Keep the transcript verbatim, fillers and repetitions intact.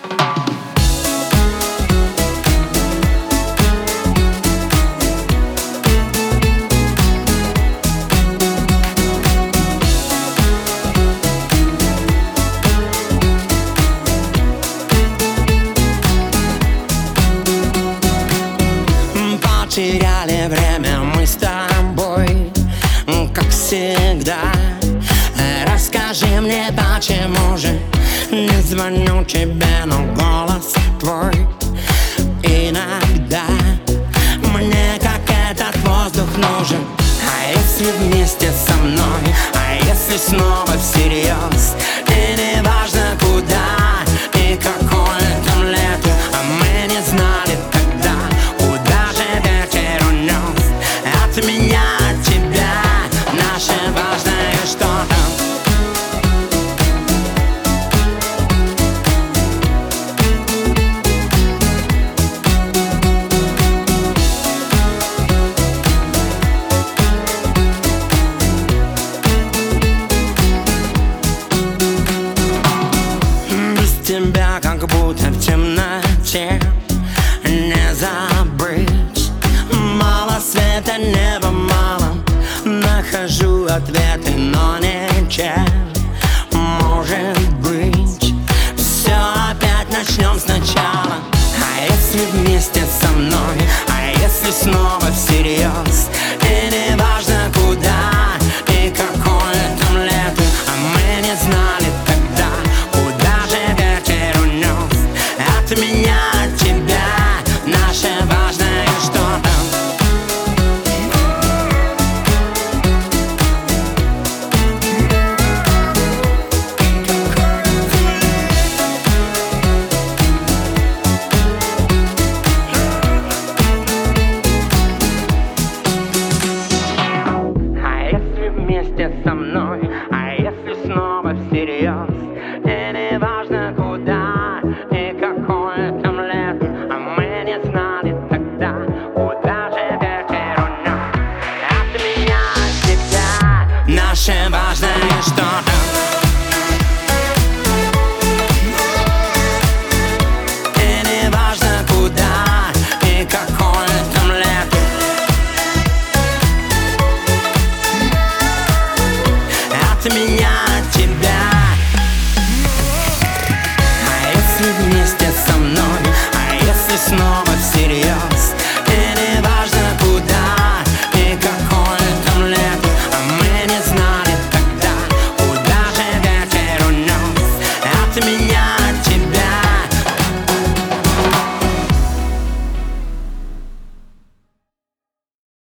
Потеряли время мы с тобой, как всегда. Расскажи мне, почему же не звоню тебе, но голос твой иногда мне как этот воздух нужен. А если вместе со мной, а если снова всерьез, и не важно куда и какое там лето, а мы не знали тогда, куда же ветер унес от меня, от тебя наше важное что-то. Тебя как будто в темноте